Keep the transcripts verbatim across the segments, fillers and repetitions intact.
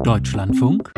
Deutschlandfunk,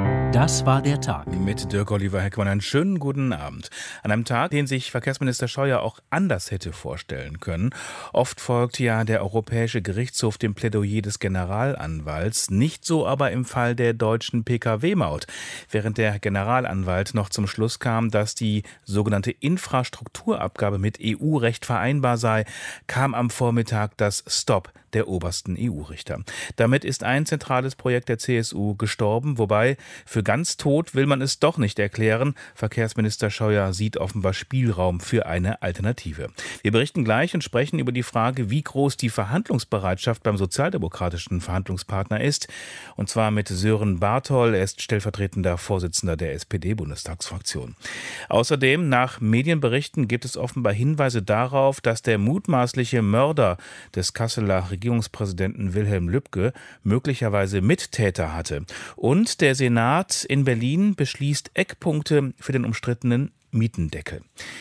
das war der Tag. Mit Dirk Oliver Heckmann einen schönen guten Abend. An einem Tag, den sich Verkehrsminister Scheuer auch anders hätte vorstellen können. Oft folgt ja der Europäische Gerichtshof dem Plädoyer des Generalanwalts. Nicht so aber im Fall der deutschen P K W-Maut. Während der Generalanwalt noch zum Schluss kam, dass die sogenannte Infrastrukturabgabe mit E U-Recht vereinbar sei, kam am Vormittag das Stopp der obersten E U-Richter. Damit ist ein zentrales Projekt der C S U gestorben, wobei für ganz tot will man es doch nicht erklären. Verkehrsminister Scheuer sieht offenbar Spielraum für eine Alternative. Wir berichten gleich und sprechen über die Frage, wie groß die Verhandlungsbereitschaft beim sozialdemokratischen Verhandlungspartner ist. Und zwar mit Sören Barthol, er ist stellvertretender Vorsitzender der S P D-Bundestagsfraktion. Außerdem, nach Medienberichten gibt es offenbar Hinweise darauf, dass der mutmaßliche Mörder des Kasseler Regierungspräsidenten Wilhelm Lübcke möglicherweise Mittäter hatte. Und der Senat in Berlin beschließt Eckpunkte für den umstrittenen Mietendeckel.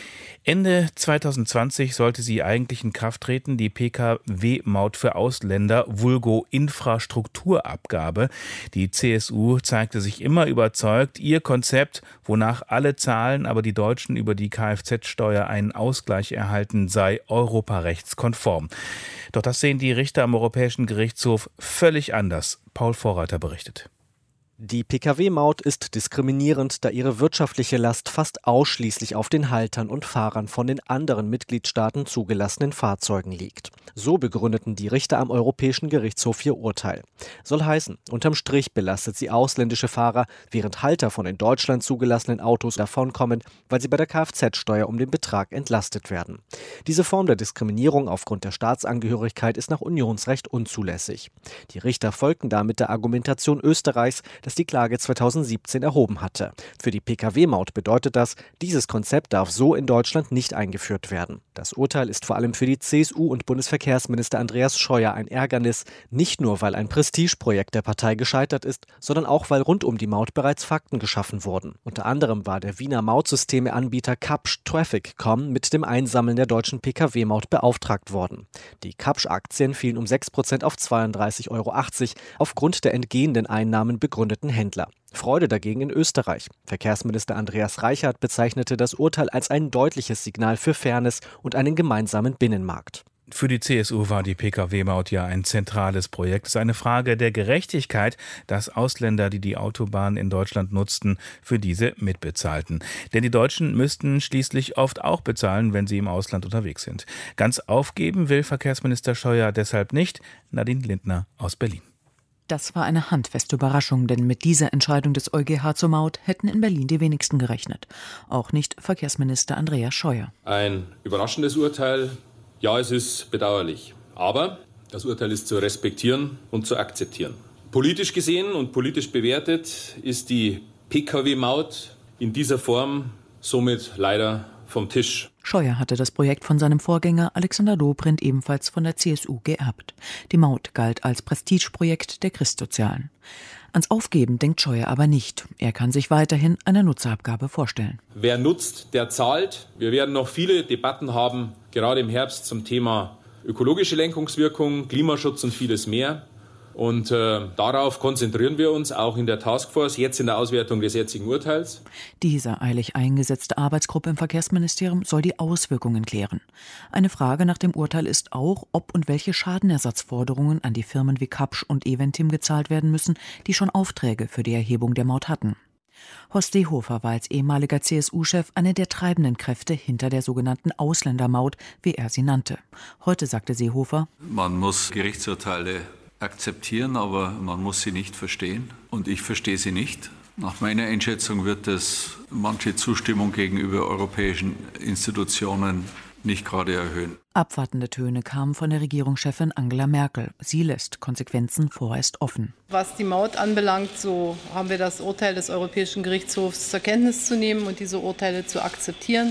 Ende zwanzig zwanzig sollte sie eigentlich in Kraft treten, die P K W-Maut für Ausländer, vulgo Infrastrukturabgabe. Die C S U zeigte sich immer überzeugt, ihr Konzept, wonach alle zahlen, aber die Deutschen über die Kfz-Steuer einen Ausgleich erhalten, sei europarechtskonform. Doch das sehen die Richter am Europäischen Gerichtshof völlig anders. Paul Vorreiter berichtet. Die P K W-Maut ist diskriminierend, da ihre wirtschaftliche Last fast ausschließlich auf den Haltern und Fahrern von den anderen Mitgliedstaaten zugelassenen Fahrzeugen liegt. So begründeten die Richter am Europäischen Gerichtshof ihr Urteil. Soll heißen, unterm Strich belastet sie ausländische Fahrer, während Halter von in Deutschland zugelassenen Autos davonkommen, weil sie bei der Kfz-Steuer um den Betrag entlastet werden. Diese Form der Diskriminierung aufgrund der Staatsangehörigkeit ist nach Unionsrecht unzulässig. Die Richter folgten damit der Argumentation Österreichs, das die Klage zweitausendsiebzehn erhoben hatte. Für die P K W-Maut bedeutet das, dieses Konzept darf so in Deutschland nicht eingeführt werden. Das Urteil ist vor allem für die C S U und Bundesverkehrsminister Andreas Scheuer ein Ärgernis, nicht nur weil ein Prestigeprojekt der Partei gescheitert ist, sondern auch weil rund um die Maut bereits Fakten geschaffen wurden. Unter anderem war der Wiener Mautsystemeanbieter Kapsch Traffic Punkt com mit dem Einsammeln der deutschen P K W-Maut beauftragt worden. Die Kapsch-Aktien fielen um sechs Prozent auf zweiunddreißig Euro achtzig aufgrund der entgehenden Einnahmen begründeten Händler. Freude dagegen in Österreich. Verkehrsminister Andreas Reichert bezeichnete das Urteil als ein deutliches Signal für Fairness und einen gemeinsamen Binnenmarkt. Für die C S U war die P K W-Maut ja ein zentrales Projekt. Es ist eine Frage der Gerechtigkeit, dass Ausländer, die die Autobahn in Deutschland nutzten, für diese mitbezahlten. Denn die Deutschen müssten schließlich oft auch bezahlen, wenn sie im Ausland unterwegs sind. Ganz aufgeben will Verkehrsminister Scheuer deshalb nicht. Nadine Lindner aus Berlin. Das war eine handfeste Überraschung, denn mit dieser Entscheidung des EuGH zur Maut hätten in Berlin die wenigsten gerechnet. Auch nicht Verkehrsminister Andreas Scheuer. Ein überraschendes Urteil. Ja, es ist bedauerlich. Aber das Urteil ist zu respektieren und zu akzeptieren. Politisch gesehen und politisch bewertet ist die P K W-Maut in dieser Form somit leider vom Tisch. Scheuer hatte das Projekt von seinem Vorgänger Alexander Dobrindt ebenfalls von der C S U geerbt. Die Maut galt als Prestigeprojekt der Christsozialen. Ans Aufgeben denkt Scheuer aber nicht. Er kann sich weiterhin eine Nutzerabgabe vorstellen. Wer nutzt, der zahlt. Wir werden noch viele Debatten haben, gerade im Herbst zum Thema ökologische Lenkungswirkung, Klimaschutz und vieles mehr. Und äh, darauf konzentrieren wir uns auch in der Taskforce, jetzt in der Auswertung des jetzigen Urteils. Diese eilig eingesetzte Arbeitsgruppe im Verkehrsministerium soll die Auswirkungen klären. Eine Frage nach dem Urteil ist auch, ob und welche Schadenersatzforderungen an die Firmen wie Kapsch und Eventim gezahlt werden müssen, die schon Aufträge für die Erhebung der Maut hatten. Horst Seehofer war als ehemaliger C S U-Chef eine der treibenden Kräfte hinter der sogenannten Ausländermaut, wie er sie nannte. Heute sagte Seehofer: Man muss Gerichtsurteile akzeptieren, aber man muss sie nicht verstehen. Und ich verstehe sie nicht. Nach meiner Einschätzung wird es manche Zustimmung gegenüber europäischen Institutionen nicht gerade erhöhen. Abwartende Töne kamen von der Regierungschefin Angela Merkel. Sie lässt Konsequenzen vorerst offen. Was die Maut anbelangt, so haben wir das Urteil des Europäischen Gerichtshofs zur Kenntnis zu nehmen und diese Urteile zu akzeptieren.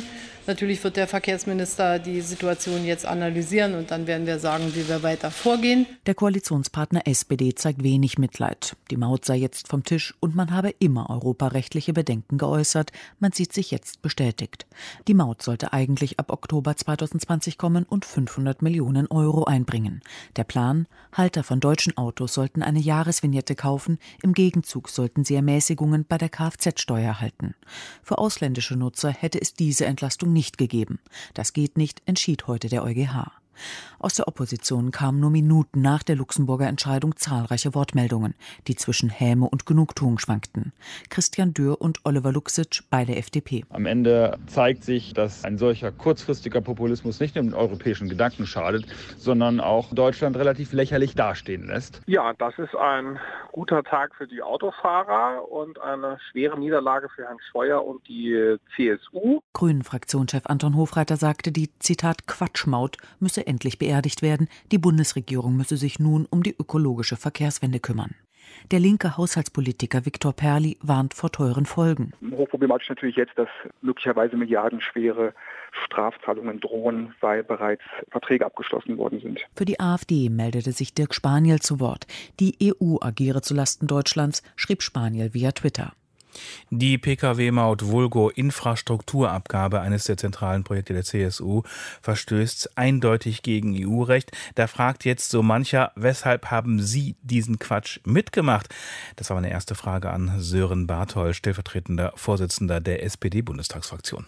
Natürlich wird der Verkehrsminister die Situation jetzt analysieren und dann werden wir sagen, wie wir weiter vorgehen. Der Koalitionspartner S P D zeigt wenig Mitleid. Die Maut sei jetzt vom Tisch und man habe immer europarechtliche Bedenken geäußert. Man sieht sich jetzt bestätigt. Die Maut sollte eigentlich ab Oktober zweitausendzwanzig kommen und fünfhundert Millionen Euro einbringen. Der Plan: Halter von deutschen Autos sollten eine Jahresvignette kaufen. Im Gegenzug sollten sie Ermäßigungen bei der Kfz-Steuer erhalten. Für ausländische Nutzer hätte es diese Entlastung nicht gegeben. Das geht nicht, entschied heute der EuGH. Aus der Opposition kamen nur Minuten nach der Luxemburger Entscheidung zahlreiche Wortmeldungen, die zwischen Häme und Genugtuung schwankten. Christian Dürr und Oliver Luxic, beide F D P. Am Ende zeigt sich, dass ein solcher kurzfristiger Populismus nicht nur dem europäischen Gedanken schadet, sondern auch Deutschland relativ lächerlich dastehen lässt. Ja, das ist ein guter Tag für die Autofahrer und eine schwere Niederlage für Herrn Scheuer und die C S U. Grünen-Fraktionschef Anton Hofreiter sagte, die, Zitat, Quatschmaut müsse endlich beerdigt werden. Die Bundesregierung müsse sich nun um die ökologische Verkehrswende kümmern. Der linke Haushaltspolitiker Viktor Perli warnt vor teuren Folgen. Hochproblematisch natürlich jetzt, dass möglicherweise milliardenschwere Strafzahlungen drohen, weil bereits Verträge abgeschlossen worden sind. Für die AfD meldete sich Dirk Spaniel zu Wort. Die E U agiere zulasten Deutschlands, schrieb Spaniel via Twitter. Die Pkw-Maut vulgo Infrastrukturabgabe, eines der zentralen Projekte der C S U, verstößt eindeutig gegen E U-Recht. Da fragt jetzt so mancher, weshalb haben Sie diesen Quatsch mitgemacht? Das war meine erste Frage an Sören Barthold, stellvertretender Vorsitzender der S P D-Bundestagsfraktion.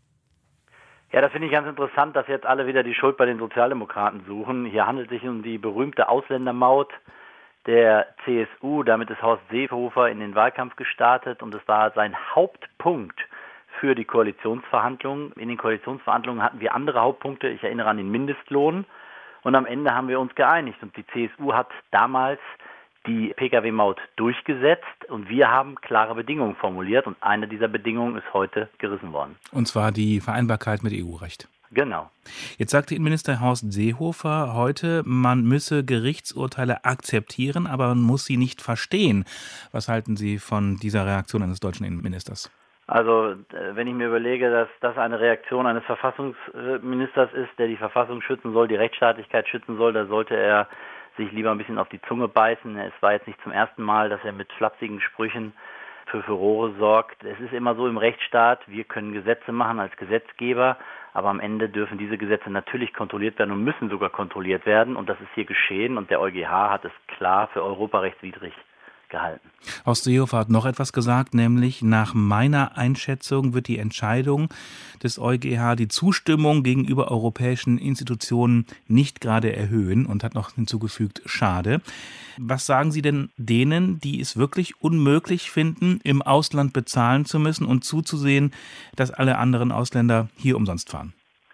Ja, das finde ich ganz interessant, dass jetzt alle wieder die Schuld bei den Sozialdemokraten suchen. Hier handelt es sich um die berühmte Ausländermaut der C S U. Damit ist Horst Seehofer in den Wahlkampf gestartet und es war sein Hauptpunkt für die Koalitionsverhandlungen. In den Koalitionsverhandlungen hatten wir andere Hauptpunkte. Ich erinnere an den Mindestlohn. Und am Ende haben wir uns geeinigt. Und die C S U hat damals die Pkw-Maut durchgesetzt und wir haben klare Bedingungen formuliert. Und eine dieser Bedingungen ist heute gerissen worden. Und zwar die Vereinbarkeit mit E U-Recht. Genau. Jetzt sagte Innenminister Horst Seehofer heute, man müsse Gerichtsurteile akzeptieren, aber man muss sie nicht verstehen. Was halten Sie von dieser Reaktion eines deutschen Innenministers? Also wenn ich mir überlege, dass das eine Reaktion eines Verfassungsministers ist, der die Verfassung schützen soll, die Rechtsstaatlichkeit schützen soll, da sollte er sich lieber ein bisschen auf die Zunge beißen. Es war jetzt nicht zum ersten Mal, dass er mit flapsigen Sprüchen für Furore sorgt. Es ist immer so im Rechtsstaat, wir können Gesetze machen als Gesetzgeber, aber am Ende dürfen diese Gesetze natürlich kontrolliert werden und müssen sogar kontrolliert werden. Und das ist hier geschehen und der EuGH hat es klar für europarechtswidrig gehalten. Horst Seehofer hat noch etwas gesagt, nämlich nach meiner Einschätzung wird die Entscheidung des EuGH die Zustimmung gegenüber europäischen Institutionen nicht gerade erhöhen und hat noch hinzugefügt, schade. Was sagen Sie denn denen, die es wirklich unmöglich finden, im Ausland bezahlen zu müssen und zuzusehen, dass alle anderen Ausländer hier umsonst fahren?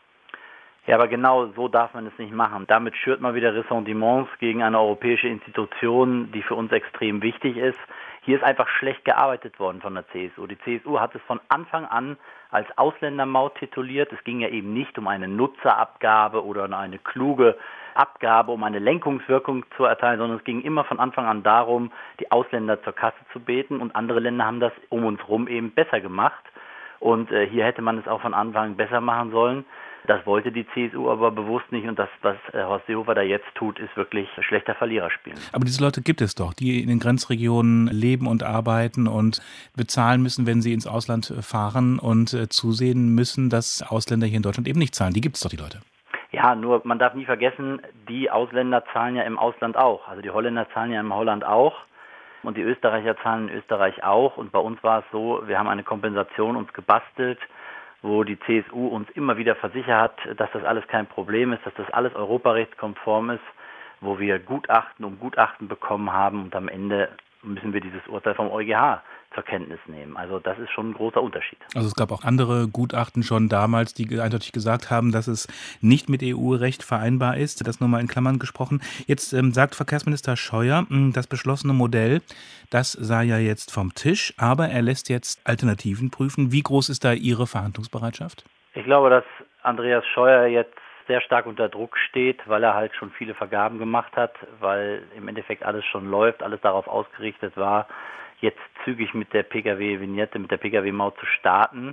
Ja, aber genau so darf man es nicht machen. Damit schürt man wieder Ressentiments gegen eine europäische Institution, die für uns extrem wichtig ist. Hier ist einfach schlecht gearbeitet worden von der C S U. Die C S U hat es von Anfang an als Ausländermaut tituliert. Es ging ja eben nicht um eine Nutzerabgabe oder eine kluge Abgabe, um eine Lenkungswirkung zu erteilen, sondern es ging immer von Anfang an darum, die Ausländer zur Kasse zu beten. Und andere Länder haben das um uns rum eben besser gemacht. Und äh, hier hätte man es auch von Anfang an besser machen sollen. Das wollte die C S U aber bewusst nicht und das, was Horst Seehofer da jetzt tut, ist wirklich schlechter Verlierer spielen. Aber diese Leute gibt es doch, die in den Grenzregionen leben und arbeiten und bezahlen müssen, wenn sie ins Ausland fahren und äh, zusehen müssen, dass Ausländer hier in Deutschland eben nicht zahlen. Die gibt es doch, die Leute. Ja, nur man darf nie vergessen, die Ausländer zahlen ja im Ausland auch. Also die Holländer zahlen ja im Holland auch. Und die Österreicher zahlen in Österreich auch. Und bei uns war es so, wir haben eine Kompensation uns gebastelt, wo die C S U uns immer wieder versichert hat, dass das alles kein Problem ist, dass das alles europarechtskonform ist, wo wir Gutachten um Gutachten bekommen haben und am Ende müssen wir dieses Urteil vom EuGH zur Kenntnis nehmen. Also das ist schon ein großer Unterschied. Also es gab auch andere Gutachten schon damals, die eindeutig gesagt haben, dass es nicht mit E U-Recht vereinbar ist. Das nur mal in Klammern gesprochen. Jetzt ähm, sagt Verkehrsminister Scheuer, mh, das beschlossene Modell, das sei ja jetzt vom Tisch, aber er lässt jetzt Alternativen prüfen. Wie groß ist da Ihre Verhandlungsbereitschaft? Ich glaube, dass Andreas Scheuer jetzt sehr stark unter Druck steht, weil er halt schon viele Vergaben gemacht hat, weil im Endeffekt alles schon läuft, alles darauf ausgerichtet war, jetzt zügig mit der Pkw-Vignette, mit der Pkw-Maut zu starten.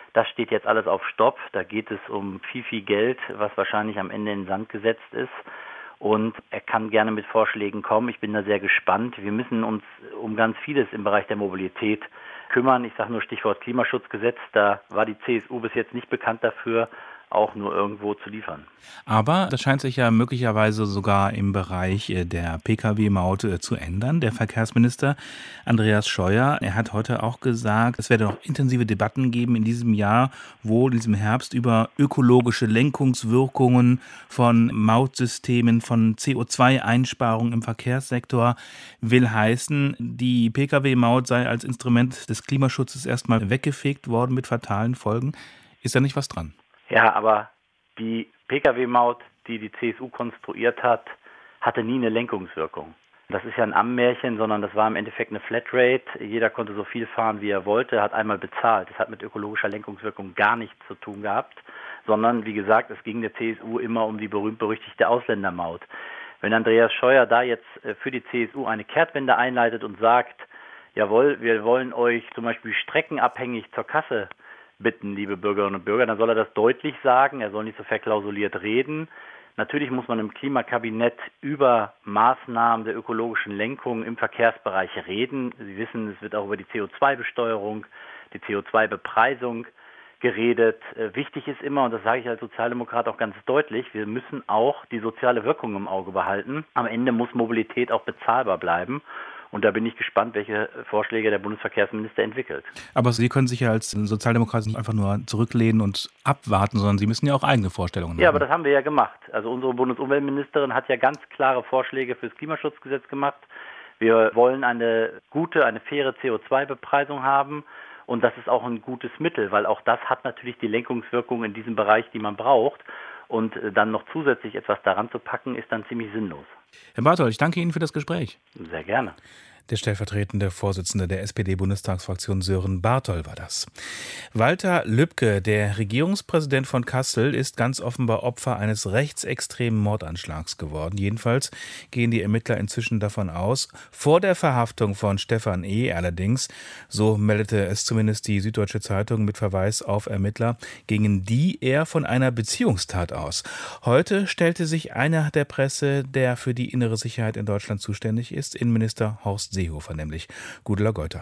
Das steht jetzt alles auf Stopp. Da geht es um viel, viel Geld, was wahrscheinlich am Ende in den Sand gesetzt ist. Und er kann gerne mit Vorschlägen kommen. Ich bin da sehr gespannt. Wir müssen uns um ganz vieles im Bereich der Mobilität kümmern. Ich sage nur Stichwort Klimaschutzgesetz. Da war die C S U bis jetzt nicht bekannt dafür, auch nur irgendwo zu liefern. Aber das scheint sich ja möglicherweise sogar im Bereich der P K W-Maut zu ändern. Der Verkehrsminister Andreas Scheuer, er hat heute auch gesagt, es werde noch intensive Debatten geben in diesem Jahr, wohl in diesem Herbst, über ökologische Lenkungswirkungen von Mautsystemen, von C O zwei Einsparungen im Verkehrssektor. Will heißen, die P K W-Maut sei als Instrument des Klimaschutzes erstmal weggefegt worden mit fatalen Folgen. Ist da nicht was dran? Ja, aber die P K W-Maut, die die C S U konstruiert hat, hatte nie eine Lenkungswirkung. Das ist ja ein Ammärchen, sondern das war im Endeffekt eine Flatrate. Jeder konnte so viel fahren, wie er wollte, hat einmal bezahlt. Das hat mit ökologischer Lenkungswirkung gar nichts zu tun gehabt, sondern wie gesagt, es ging der C S U immer um die berühmt-berüchtigte Ausländermaut. Wenn Andreas Scheuer da jetzt für die C S U eine Kehrtwende einleitet und sagt, jawohl, wir wollen euch zum Beispiel streckenabhängig zur Kasse bitten, liebe Bürgerinnen und Bürger, dann soll er das deutlich sagen, er soll nicht so verklausuliert reden. Natürlich muss man im Klimakabinett über Maßnahmen der ökologischen Lenkung im Verkehrsbereich reden. Sie wissen, es wird auch über die C O zwei Besteuerung, die C O zwei Bepreisung geredet. Wichtig ist immer, und das sage ich als Sozialdemokrat auch ganz deutlich, wir müssen auch die soziale Wirkung im Auge behalten. Am Ende muss Mobilität auch bezahlbar bleiben. Und da bin ich gespannt, welche Vorschläge der Bundesverkehrsminister entwickelt. Aber Sie können sich ja als Sozialdemokrat nicht einfach nur zurücklehnen und abwarten, sondern Sie müssen ja auch eigene Vorstellungen haben. Ja, aber das haben wir ja gemacht. Also unsere Bundesumweltministerin hat ja ganz klare Vorschläge für das Klimaschutzgesetz gemacht. Wir wollen eine gute, eine faire C O zwei Bepreisung haben. Und das ist auch ein gutes Mittel, weil auch das hat natürlich die Lenkungswirkung in diesem Bereich, die man braucht. Und dann noch zusätzlich etwas daran zu packen, ist dann ziemlich sinnlos. Herr Bartol, ich danke Ihnen für das Gespräch. Sehr gerne. Der stellvertretende Vorsitzende der S P D-Bundestagsfraktion Sören Bartol war das. Walter Lübcke, der Regierungspräsident von Kassel, ist ganz offenbar Opfer eines rechtsextremen Mordanschlags geworden. Jedenfalls gehen die Ermittler inzwischen davon aus. Vor der Verhaftung von Stefan E. allerdings, so meldete es zumindest die Süddeutsche Zeitung mit Verweis auf Ermittler, gingen die eher von einer Beziehungstat aus. Heute stellte sich einer der Presse, der für die innere Sicherheit in Deutschland zuständig ist, Innenminister Horst Seehofer, nämlich Gudula Geuter.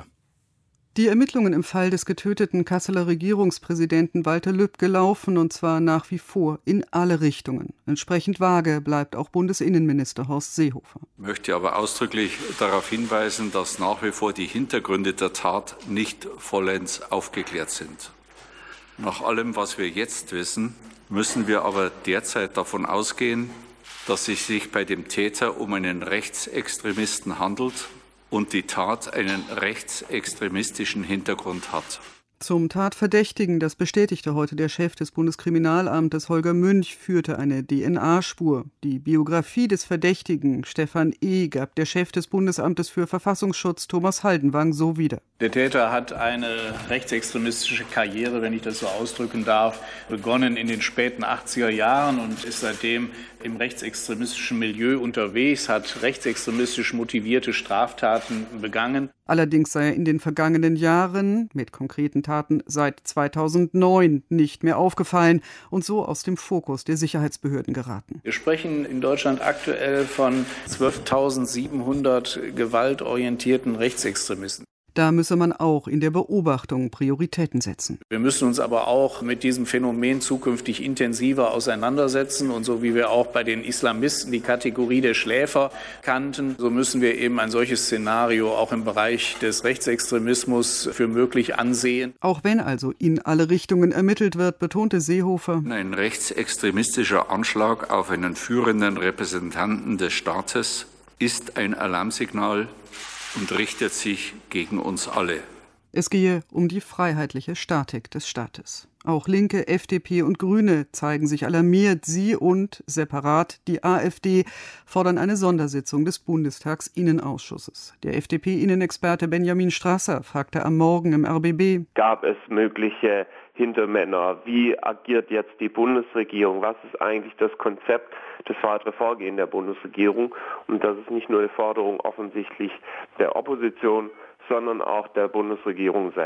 Die Ermittlungen im Fall des getöteten Kasseler Regierungspräsidenten Walter Lübcke laufen, und zwar nach wie vor in alle Richtungen. Entsprechend vage bleibt auch Bundesinnenminister Horst Seehofer. Ich möchte aber ausdrücklich darauf hinweisen, dass nach wie vor die Hintergründe der Tat nicht vollends aufgeklärt sind. Nach allem, was wir jetzt wissen, müssen wir aber derzeit davon ausgehen, dass es sich bei dem Täter um einen Rechtsextremisten handelt und die Tat einen rechtsextremistischen Hintergrund hat. Zum Tatverdächtigen, das bestätigte heute der Chef des Bundeskriminalamtes Holger Münch, führte eine D N A-Spur. Die Biografie des Verdächtigen, Stefan E., gab der Chef des Bundesamtes für Verfassungsschutz, Thomas Haldenwang, so wieder. Der Täter hat eine rechtsextremistische Karriere, wenn ich das so ausdrücken darf, begonnen in den späten achtziger Jahren und ist seitdem im rechtsextremistischen Milieu unterwegs, hat rechtsextremistisch motivierte Straftaten begangen. Allerdings sei er in den vergangenen Jahren mit konkreten Taten seit zweitausendneun nicht mehr aufgefallen und so aus dem Fokus der Sicherheitsbehörden geraten. Wir sprechen in Deutschland aktuell von zwölftausendsiebenhundert gewaltorientierten Rechtsextremisten. Da müsse man auch in der Beobachtung Prioritäten setzen. Wir müssen uns aber auch mit diesem Phänomen zukünftig intensiver auseinandersetzen. Und so wie wir auch bei den Islamisten die Kategorie der Schläfer kannten, so müssen wir eben ein solches Szenario auch im Bereich des Rechtsextremismus für möglich ansehen. Auch wenn also in alle Richtungen ermittelt wird, betonte Seehofer: Ein rechtsextremistischer Anschlag auf einen führenden Repräsentanten des Staates ist ein Alarmsignal und richtet sich gegen uns alle. Es gehe um die freiheitliche Statik des Staates. Auch Linke, F D P und Grüne zeigen sich alarmiert. Sie und separat die AfD fordern eine Sondersitzung des Bundestagsinnenausschusses. Der F D P-Innenexperte Benjamin Strasser fragte am Morgen im R B B: Gab es mögliche Hintermänner? Wie agiert jetzt die Bundesregierung? Was ist eigentlich das Konzept, das weitere Vorgehen der Bundesregierung? Und das ist nicht nur eine Forderung offensichtlich der Opposition, sondern auch der Bundesregierung selbst.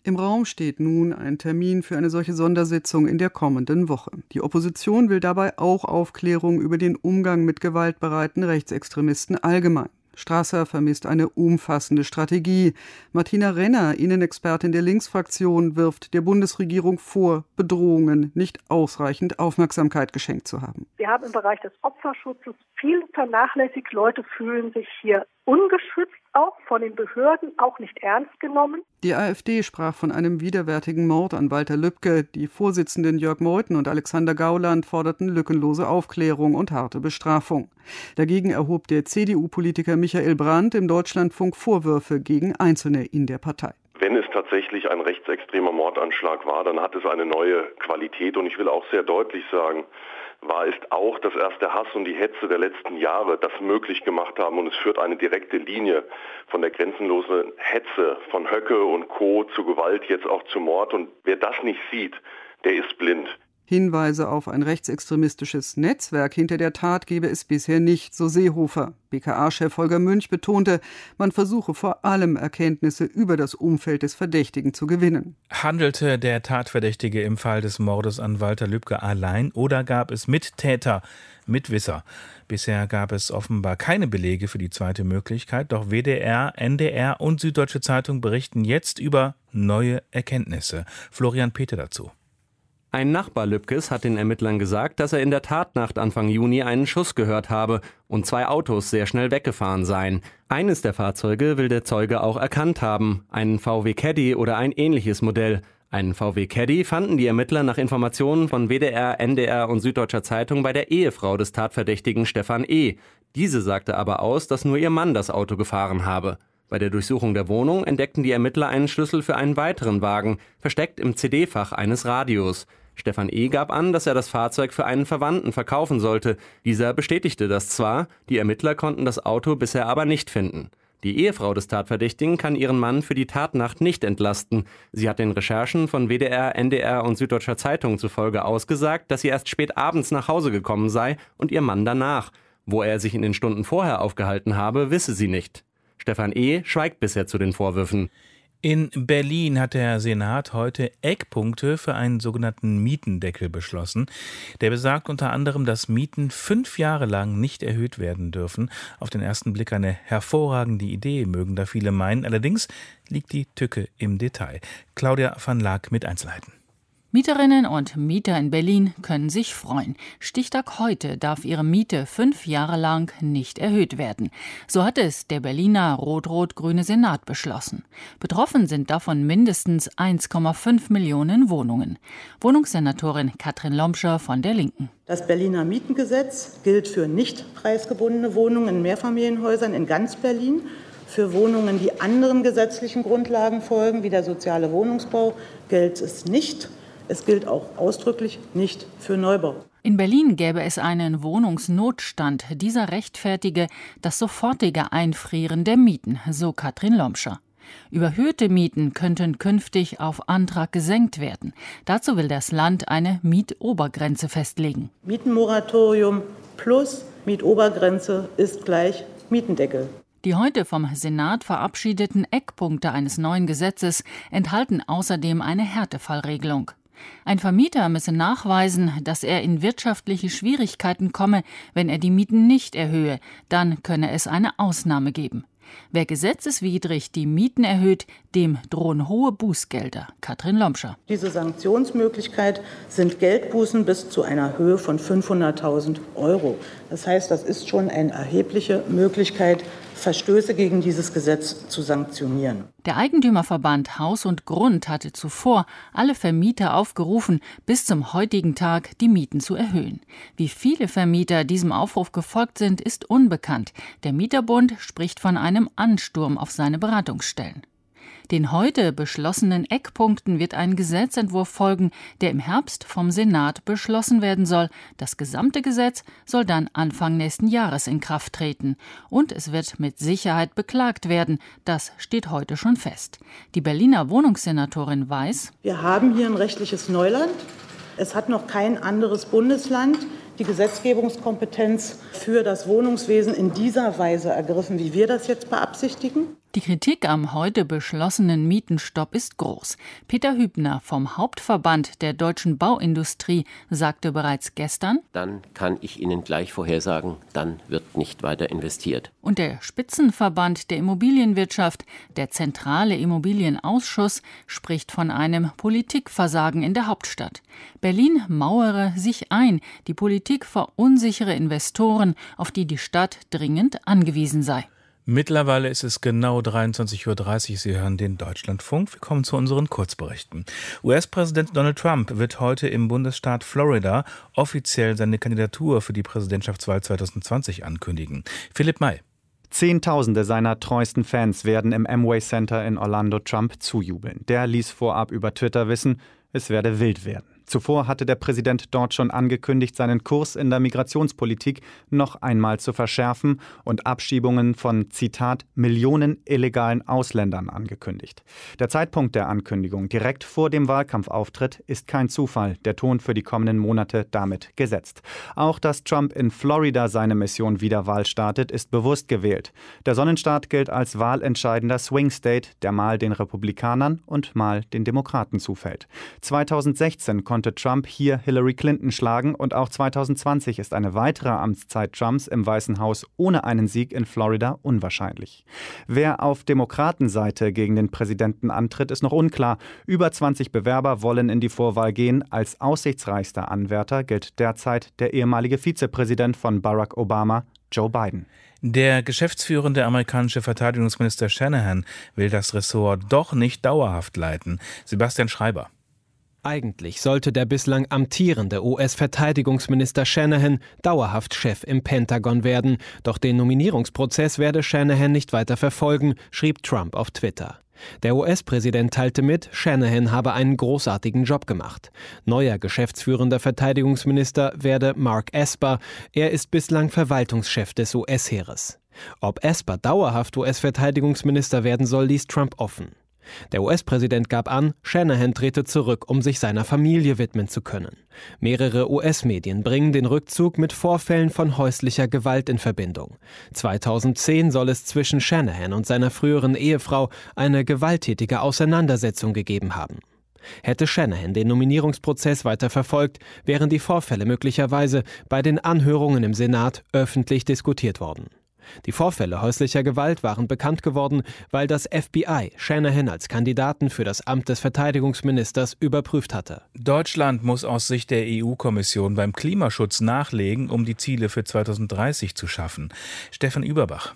Im Raum steht nun ein Termin für eine solche Sondersitzung in der kommenden Woche. Die Opposition will dabei auch Aufklärung über den Umgang mit gewaltbereiten Rechtsextremisten allgemein. Strasser vermisst eine umfassende Strategie. Martina Renner, Innenexpertin der Linksfraktion, wirft der Bundesregierung vor, Bedrohungen nicht ausreichend Aufmerksamkeit geschenkt zu haben. Wir haben im Bereich des Opferschutzes viel vernachlässigt. Leute fühlen sich hier ungeschützt, auch von den Behörden, auch nicht ernst genommen. Die AfD sprach von einem widerwärtigen Mord an Walter Lübcke. Die Vorsitzenden Jörg Meuthen und Alexander Gauland forderten lückenlose Aufklärung und harte Bestrafung. Dagegen erhob der C D U-Politiker Michael Brandt im Deutschlandfunk Vorwürfe gegen Einzelne in der Partei. Wenn es tatsächlich ein rechtsextremer Mordanschlag war, dann hat es eine neue Qualität. Und ich will auch sehr deutlich sagen, war es auch, dass erst der Hass und die Hetze der letzten Jahre das möglich gemacht haben. Und es führt eine direkte Linie von der grenzenlosen Hetze von Höcke und Co. zu Gewalt, jetzt auch zu Mord. Und wer das nicht sieht, der ist blind. Hinweise auf ein rechtsextremistisches Netzwerk hinter der Tat gebe es bisher nicht, so Seehofer. B K A-Chef Holger Münch betonte, man versuche vor allem Erkenntnisse über das Umfeld des Verdächtigen zu gewinnen. Handelte der Tatverdächtige im Fall des Mordes an Walter Lübcke allein oder gab es Mittäter, Mitwisser? Bisher gab es offenbar keine Belege für die zweite Möglichkeit, doch W D R, N D R und Süddeutsche Zeitung berichten jetzt über neue Erkenntnisse. Florian Peter dazu. Ein Nachbar Lübkes hat den Ermittlern gesagt, dass er in der Tatnacht Anfang Juni einen Schuss gehört habe und zwei Autos sehr schnell weggefahren seien. Eines der Fahrzeuge will der Zeuge auch erkannt haben, einen V W Caddy oder ein ähnliches Modell. Einen V W Caddy fanden die Ermittler nach Informationen von W D R, N D R und Süddeutscher Zeitung bei der Ehefrau des Tatverdächtigen Stefan E. Diese sagte aber aus, dass nur ihr Mann das Auto gefahren habe. Bei der Durchsuchung der Wohnung entdeckten die Ermittler einen Schlüssel für einen weiteren Wagen, versteckt im C D-Fach eines Radios. Stefan E. gab an, dass er das Fahrzeug für einen Verwandten verkaufen sollte. Dieser bestätigte das zwar, die Ermittler konnten das Auto bisher aber nicht finden. Die Ehefrau des Tatverdächtigen kann ihren Mann für die Tatnacht nicht entlasten. Sie hat den Recherchen von W D R, N D R und Süddeutscher Zeitung zufolge ausgesagt, dass sie erst spät abends nach Hause gekommen sei und ihr Mann danach. Wo er sich in den Stunden vorher aufgehalten habe, wisse sie nicht. Stefan E. schweigt bisher zu den Vorwürfen. In Berlin hat der Senat heute Eckpunkte für einen sogenannten Mietendeckel beschlossen. Der besagt unter anderem, dass Mieten fünf Jahre lang nicht erhöht werden dürfen. Auf den ersten Blick eine hervorragende Idee, mögen da viele meinen. Allerdings liegt die Tücke im Detail. Claudia van Laak mit Einzelheiten. Mieterinnen und Mieter in Berlin können sich freuen. Stichtag heute darf ihre Miete fünf Jahre lang nicht erhöht werden. So hat es der Berliner rot-rot-grüne Senat beschlossen. Betroffen sind davon mindestens eins Komma fünf Millionen Wohnungen. Wohnungssenatorin Katrin Lomscher von der Linken. Das Berliner Mietengesetz gilt für nicht preisgebundene Wohnungen in Mehrfamilienhäusern in ganz Berlin. Für Wohnungen, die anderen gesetzlichen Grundlagen folgen, wie der soziale Wohnungsbau, gilt es nicht. Es gilt auch ausdrücklich nicht für Neubau. In Berlin gäbe es einen Wohnungsnotstand. Dieser rechtfertige das sofortige Einfrieren der Mieten, so Katrin Lomscher. Überhöhte Mieten könnten künftig auf Antrag gesenkt werden. Dazu will das Land eine Mietobergrenze festlegen. Mietenmoratorium plus Mietobergrenze ist gleich Mietendeckel. Die heute vom Senat verabschiedeten Eckpunkte eines neuen Gesetzes enthalten außerdem eine Härtefallregelung. Ein Vermieter müsse nachweisen, dass er in wirtschaftliche Schwierigkeiten komme, wenn er die Mieten nicht erhöhe. Dann könne es eine Ausnahme geben. Wer gesetzeswidrig die Mieten erhöht, dem drohen hohe Bußgelder. Katrin Lomscher. Diese Sanktionsmöglichkeit sind Geldbußen bis zu einer Höhe von fünfhunderttausend Euro. Das heißt, das ist schon eine erhebliche Möglichkeit, Verstöße gegen dieses Gesetz zu sanktionieren. Der Eigentümerverband Haus und Grund hatte zuvor alle Vermieter aufgerufen, bis zum heutigen Tag die Mieten zu erhöhen. Wie viele Vermieter diesem Aufruf gefolgt sind, ist unbekannt. Der Mieterbund spricht von einem Ansturm auf seine Beratungsstellen. Den heute beschlossenen Eckpunkten wird ein Gesetzentwurf folgen, der im Herbst vom Senat beschlossen werden soll. Das gesamte Gesetz soll dann Anfang nächsten Jahres in Kraft treten. Und es wird mit Sicherheit beklagt werden. Das steht heute schon fest. Die Berliner Wohnungssenatorin weiß: Wir haben hier ein rechtliches Neuland. Es hat noch kein anderes Bundesland die Gesetzgebungskompetenz für das Wohnungswesen in dieser Weise ergriffen, wie wir das jetzt beabsichtigen. Die Kritik am heute beschlossenen Mietenstopp ist groß. Peter Hübner vom Hauptverband der deutschen Bauindustrie sagte bereits gestern: Dann kann ich Ihnen gleich vorhersagen, dann wird nicht weiter investiert. Und der Spitzenverband der Immobilienwirtschaft, der Zentrale Immobilienausschuss, spricht von einem Politikversagen in der Hauptstadt. Berlin mauere sich ein, die Politik verunsichere Investoren, auf die die Stadt dringend angewiesen sei. Mittlerweile ist es genau dreiundzwanzig Uhr dreißig. Sie hören den Deutschlandfunk. Wir kommen zu unseren Kurzberichten. U S-Präsident Donald Trump wird heute im Bundesstaat Florida offiziell seine Kandidatur für die Präsidentschaftswahl zwanzig zwanzig ankündigen. Philipp May. Zehntausende seiner treuesten Fans werden im Amway Center in Orlando Trump zujubeln. Der ließ vorab über Twitter wissen, es werde wild werden. Zuvor hatte der Präsident dort schon angekündigt, seinen Kurs in der Migrationspolitik noch einmal zu verschärfen und Abschiebungen von, Zitat, Millionen illegalen Ausländern angekündigt. Der Zeitpunkt der Ankündigung direkt vor dem Wahlkampfauftritt ist kein Zufall, der Ton für die kommenden Monate damit gesetzt. Auch, dass Trump in Florida seine Mission Wiederwahl startet, ist bewusst gewählt. Der Sonnenstaat gilt als wahlentscheidender Swing State, der mal den Republikanern und mal den Demokraten zufällt. zweitausendsechzehn konnte Trump hier Hillary Clinton schlagen und auch zweitausendzwanzig ist eine weitere Amtszeit Trumps im Weißen Haus ohne einen Sieg in Florida unwahrscheinlich. Wer auf Demokratenseite gegen den Präsidenten antritt, ist noch unklar. Über zwanzig Bewerber wollen in die Vorwahl gehen. Als aussichtsreichster Anwärter gilt derzeit der ehemalige Vizepräsident von Barack Obama, Joe Biden. Der geschäftsführende amerikanische Verteidigungsminister Shanahan will das Ressort doch nicht dauerhaft leiten. Sebastian Schreiber. Eigentlich sollte der bislang amtierende U S-Verteidigungsminister Shanahan dauerhaft Chef im Pentagon werden. Doch den Nominierungsprozess werde Shanahan nicht weiter verfolgen, schrieb Trump auf Twitter. Der U S-Präsident teilte mit, Shanahan habe einen großartigen Job gemacht. Neuer geschäftsführender Verteidigungsminister werde Mark Esper. Er ist bislang Verwaltungschef des U S-Heeres. Ob Esper dauerhaft U S-Verteidigungsminister werden soll, ließ Trump offen. Der U S-Präsident gab an, Shanahan trete zurück, um sich seiner Familie widmen zu können. Mehrere U S-Medien bringen den Rückzug mit Vorfällen von häuslicher Gewalt in Verbindung. zweitausendzehn soll es zwischen Shanahan und seiner früheren Ehefrau eine gewalttätige Auseinandersetzung gegeben haben. Hätte Shanahan den Nominierungsprozess weiter verfolgt, wären die Vorfälle möglicherweise bei den Anhörungen im Senat öffentlich diskutiert worden. Die Vorfälle häuslicher Gewalt waren bekannt geworden, weil das F B I Shanahan als Kandidaten für das Amt des Verteidigungsministers überprüft hatte. Deutschland muss aus Sicht der E U-Kommission beim Klimaschutz nachlegen, um die Ziele für zweitausenddreißig zu schaffen. Stefan Überbach.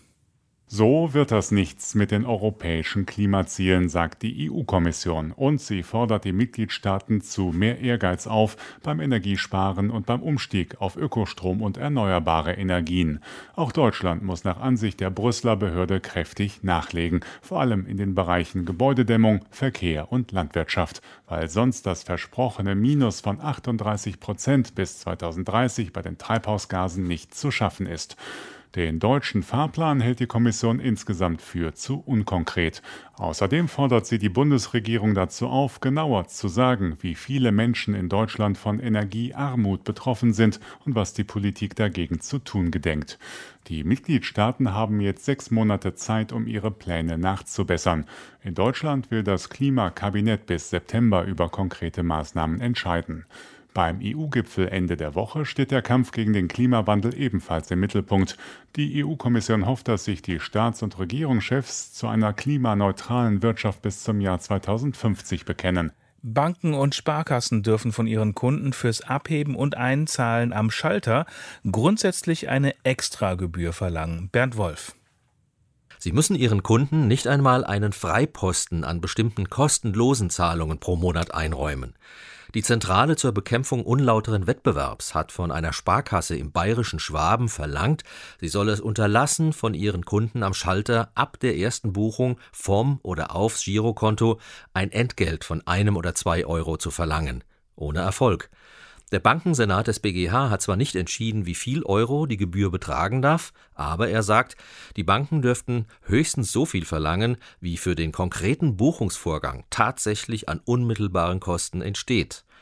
So wird das nichts mit den europäischen Klimazielen, sagt die E U-Kommission. Und sie fordert die Mitgliedstaaten zu mehr Ehrgeiz auf beim Energiesparen und beim Umstieg auf Ökostrom und erneuerbare Energien. Auch Deutschland muss nach Ansicht der Brüsseler Behörde kräftig nachlegen, vor allem in den Bereichen Gebäudedämmung, Verkehr und Landwirtschaft, weil sonst das versprochene Minus von achtunddreißig Prozent bis zweitausenddreißig bei den Treibhausgasen nicht zu schaffen ist. Den deutschen Fahrplan hält die Kommission insgesamt für zu unkonkret. Außerdem fordert sie die Bundesregierung dazu auf, genauer zu sagen, wie viele Menschen in Deutschland von Energiearmut betroffen sind und was die Politik dagegen zu tun gedenkt. Die Mitgliedstaaten haben jetzt sechs Monate Zeit, um ihre Pläne nachzubessern. In Deutschland will das Klimakabinett bis September über konkrete Maßnahmen entscheiden. Beim E U-Gipfel Ende der Woche steht der Kampf gegen den Klimawandel ebenfalls im Mittelpunkt. Die E U-Kommission hofft, dass sich die Staats- und Regierungschefs zu einer klimaneutralen Wirtschaft bis zum Jahr zweitausendfünfzig bekennen. Banken und Sparkassen dürfen von ihren Kunden fürs Abheben und Einzahlen am Schalter grundsätzlich eine Extragebühr verlangen. Bernd Wolf. Sie müssen Ihren Kunden nicht einmal einen Freiposten an bestimmten kostenlosen Zahlungen pro Monat einräumen. Die Zentrale zur Bekämpfung unlauteren Wettbewerbs hat von einer Sparkasse im bayerischen Schwaben verlangt, sie solle es unterlassen, von ihren Kunden am Schalter ab der ersten Buchung vom oder aufs Girokonto ein Entgelt von einem oder zwei Euro zu verlangen. Ohne Erfolg. Der Bankensenat des B G H hat zwar nicht entschieden, wie viel Euro die Gebühr betragen darf, aber er sagt, die Banken dürften höchstens so viel verlangen, wie für den konkreten Buchungsvorgang tatsächlich an unmittelbaren Kosten entsteht.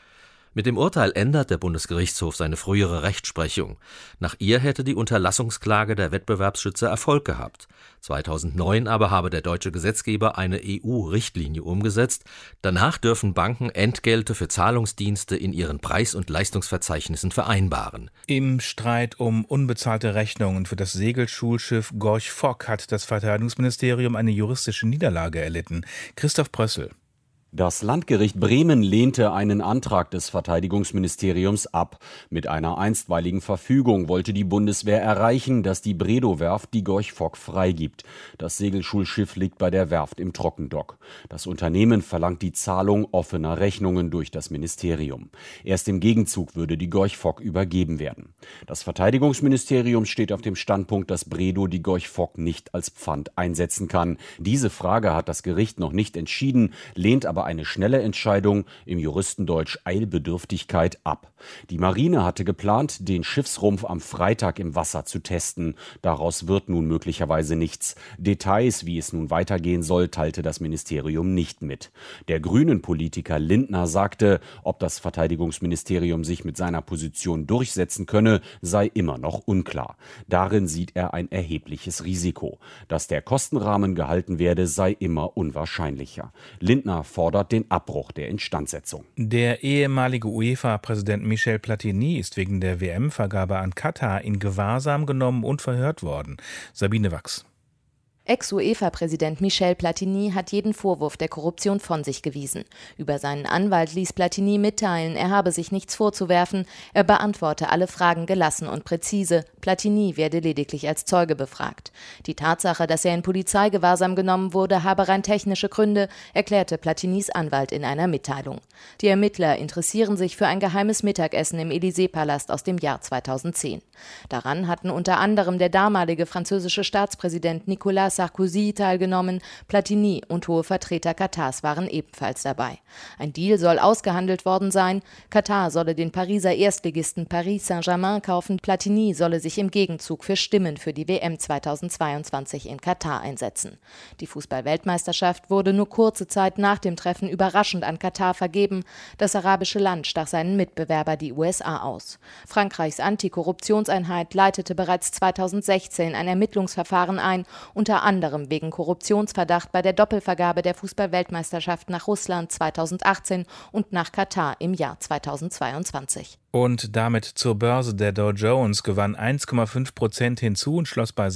Mit dem Urteil ändert der Bundesgerichtshof seine frühere Rechtsprechung. Nach ihr hätte die Unterlassungsklage der Wettbewerbsschützer Erfolg gehabt. zweitausendneun aber habe der deutsche Gesetzgeber eine E U-Richtlinie umgesetzt. Danach dürfen Banken Entgelte für Zahlungsdienste in ihren Preis- und Leistungsverzeichnissen vereinbaren. Im Streit um unbezahlte Rechnungen für das Segelschulschiff Gorch Fock hat das Verteidigungsministerium eine juristische Niederlage erlitten. Christoph Prössel. Das Landgericht Bremen lehnte einen Antrag des Verteidigungsministeriums ab. Mit einer einstweiligen Verfügung wollte die Bundeswehr erreichen, dass die Bredow-Werft die Gorch Fock freigibt. Das Segelschulschiff liegt bei der Werft im Trockendock. Das Unternehmen verlangt die Zahlung offener Rechnungen durch das Ministerium. Erst im Gegenzug würde die Gorch Fock übergeben werden. Das Verteidigungsministerium steht auf dem Standpunkt, dass Bredow die Gorch Fock nicht als Pfand einsetzen kann. Diese Frage hat das Gericht noch nicht entschieden, lehnt aber eine schnelle Entscheidung, im Juristendeutsch Eilbedürftigkeit, ab. Die Marine hatte geplant, den Schiffsrumpf am Freitag im Wasser zu testen. Daraus wird nun möglicherweise nichts. Details, wie es nun weitergehen soll, teilte das Ministerium nicht mit. Der Grünen-Politiker Lindner sagte, ob das Verteidigungsministerium sich mit seiner Position durchsetzen könne, sei immer noch unklar. Darin sieht er ein erhebliches Risiko. Dass der Kostenrahmen gehalten werde, sei immer unwahrscheinlicher. Lindner fordert den Abbruch der Instandsetzung. Der ehemalige UEFA-Präsident Michel Platini ist wegen der W M-Vergabe an Katar in Gewahrsam genommen und verhört worden. Sabine Wachs. Ex-UEFA-Präsident Michel Platini hat jeden Vorwurf der Korruption von sich gewiesen. Über seinen Anwalt ließ Platini mitteilen, er habe sich nichts vorzuwerfen, er beantworte alle Fragen gelassen und präzise. Platini werde lediglich als Zeuge befragt. Die Tatsache, dass er in Polizeigewahrsam genommen wurde, habe rein technische Gründe, erklärte Platinis Anwalt in einer Mitteilung. Die Ermittler interessieren sich für ein geheimes Mittagessen im Élysée-Palast aus dem Jahr zweitausendzehn. Daran hatten unter anderem der damalige französische Staatspräsident Nicolas Sarkozy teilgenommen, Platini und hohe Vertreter Katars waren ebenfalls dabei. Ein Deal soll ausgehandelt worden sein, Katar solle den Pariser Erstligisten Paris Saint-Germain kaufen, Platini solle sich im Gegenzug für Stimmen für die W M zweitausendzweiundzwanzig in Katar einsetzen. Die Fußball-Weltmeisterschaft wurde nur kurze Zeit nach dem Treffen überraschend an Katar vergeben. Das arabische Land stach seinen Mitbewerber, die U S A, aus. Frankreichs Antikorruptionseinheit leitete bereits zweitausendsechzehn ein Ermittlungsverfahren ein, unter anderem wegen Korruptionsverdacht bei der Doppelvergabe der Fußball-Weltmeisterschaft nach Russland zweitausendachtzehn und nach Katar im Jahr zweitausendzweiundzwanzig. Und damit zur Börse. Der Dow Jones gewann eins Komma fünf Prozent hinzu und schloss bei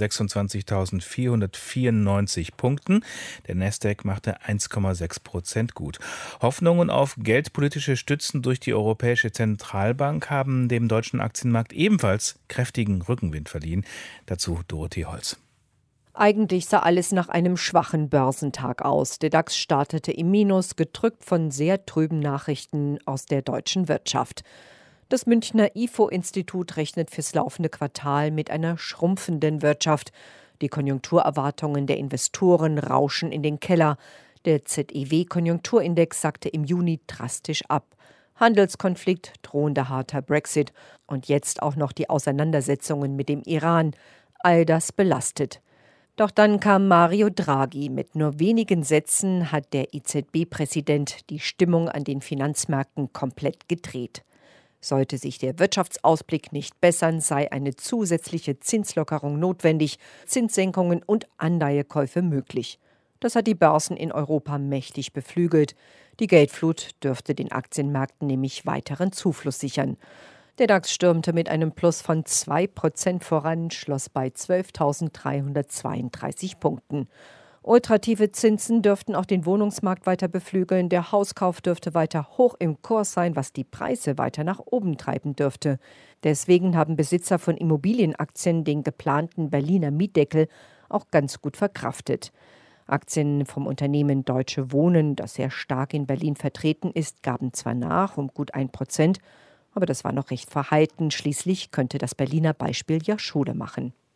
sechsundzwanzigtausendvierhundertvierundneunzig Punkten. Der Nasdaq machte eins Komma sechs Prozent gut. Hoffnungen auf geldpolitische Stützen durch die Europäische Zentralbank haben dem deutschen Aktienmarkt ebenfalls kräftigen Rückenwind verliehen. Dazu Dorothee Holz. Eigentlich sah alles nach einem schwachen Börsentag aus. Der DAX startete im Minus, gedrückt von sehr trüben Nachrichten aus der deutschen Wirtschaft. Das Münchner I F O-Institut rechnet fürs laufende Quartal mit einer schrumpfenden Wirtschaft. Die Konjunkturerwartungen der Investoren rauschen in den Keller. Der Z E W-Konjunkturindex sackte im Juni drastisch ab. Handelskonflikt, drohender harter Brexit und jetzt auch noch die Auseinandersetzungen mit dem Iran. All das belastet. Doch dann kam Mario Draghi. Mit nur wenigen Sätzen hat der E Z B-Präsident die Stimmung an den Finanzmärkten komplett gedreht. Sollte sich der Wirtschaftsausblick nicht bessern, sei eine zusätzliche Zinslockerung notwendig, Zinssenkungen und Anleihekäufe möglich. Das hat die Börsen in Europa mächtig beflügelt. Die Geldflut dürfte den Aktienmärkten nämlich weiteren Zufluss sichern. Der DAX stürmte mit einem Plus von zwei Prozent voran, schloss bei zwölftausenddreihundertzweiunddreißig Punkten. Ultrative Zinsen dürften auch den Wohnungsmarkt weiter beflügeln. Der Hauskauf dürfte weiter hoch im Kurs sein, was die Preise weiter nach oben treiben dürfte. Deswegen haben Besitzer von Immobilienaktien den geplanten Berliner Mietdeckel auch ganz gut verkraftet. Aktien vom Unternehmen Deutsche Wohnen, das sehr stark in Berlin vertreten ist, gaben zwar nach um gut ein Prozent, aber das war noch recht verhalten. Schließlich könnte das Berliner Beispiel ja Schule machen.